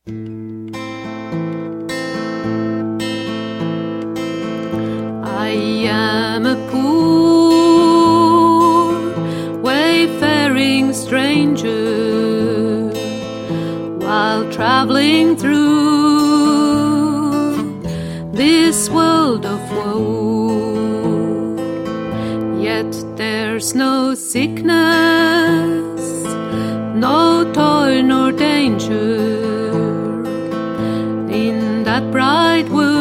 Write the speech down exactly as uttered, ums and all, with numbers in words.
I am a poor, wayfaring stranger, while traveling through this world of woe. Yet there's no sickness, no toil nor danger in that bright world